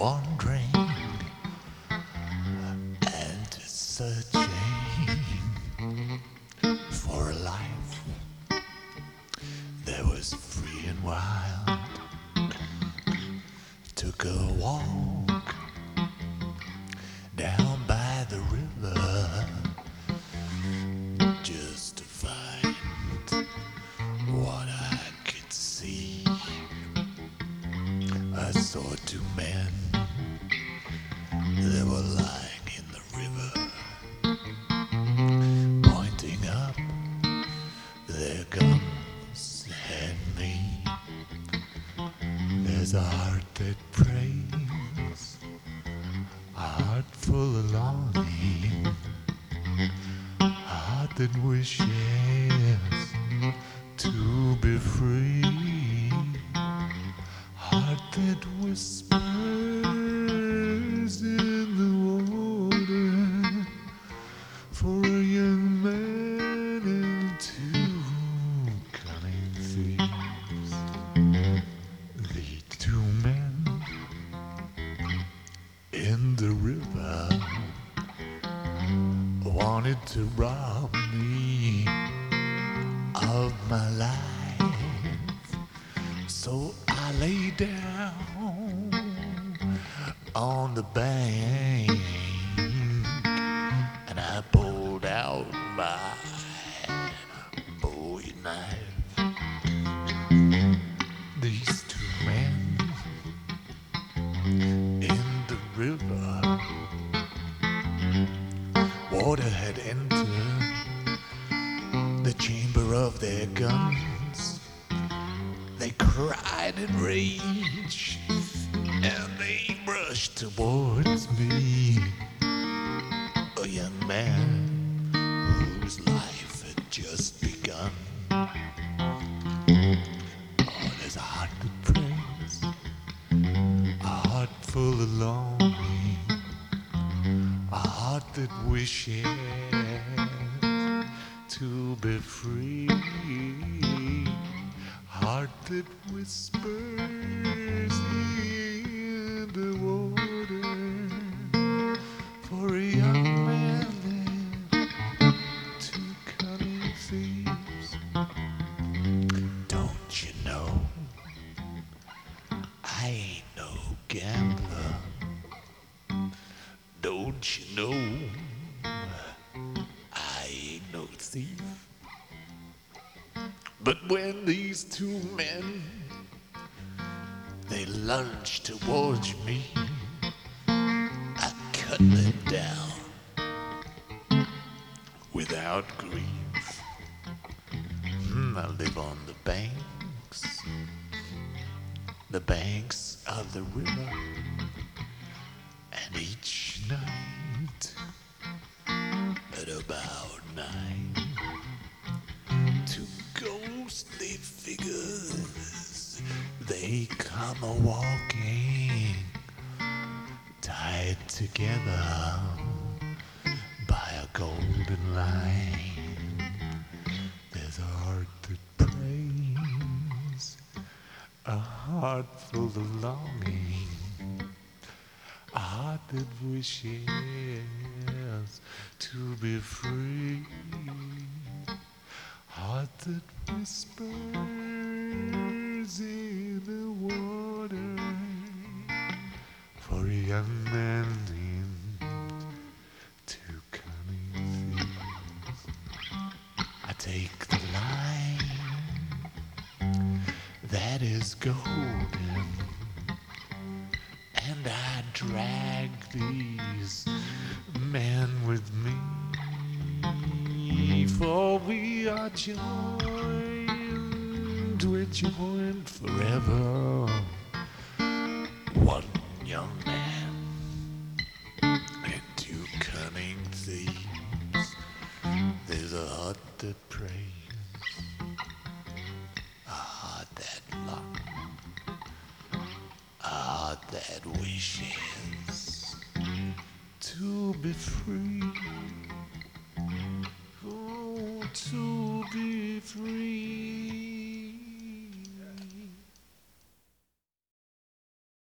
wandering and searching for a life that was free and wild. Took a walk down by the river just to find what I could see. I saw two men, they were lying in the river, pointing up their guns at me. There's a heart that prays, a heart full of longing, a heart that wishes to be free, heart that whispers in the water for a young man and two cunning thieves. The two men in the river wanted to rob me of my life, so I lay down on the bank and I pulled out my bowie knife. These two men in the river, water had entered the chamber of their guns. They cried in rage and they rushed towards me, a young man whose life had just begun. Oh, there's a heart that prays, a heart full of longing, a heart that wishes to be free, heart that whispers in the water for a young man and two cunning thieves. Don't you know I ain't no gambler? Don't you know I ain't no thief? But when these two men, they lunged towards me, I cut them down without grief. I live on the banks of the river, and each night at about 9, two ghostly figures, they come a-walking, tied together by a golden line. There's a heart that prays, a heart full of longing, a heart that wishes to be free, heart that whispers in the water for a young man named two cunning thieves. I take the line that is golden and I drag these men with me, for we are joined, we're joined forever. One young man and two cunning thieves. There's a heart that prays, a heart that longs, a heart that wishes to be free. Oh, to be free.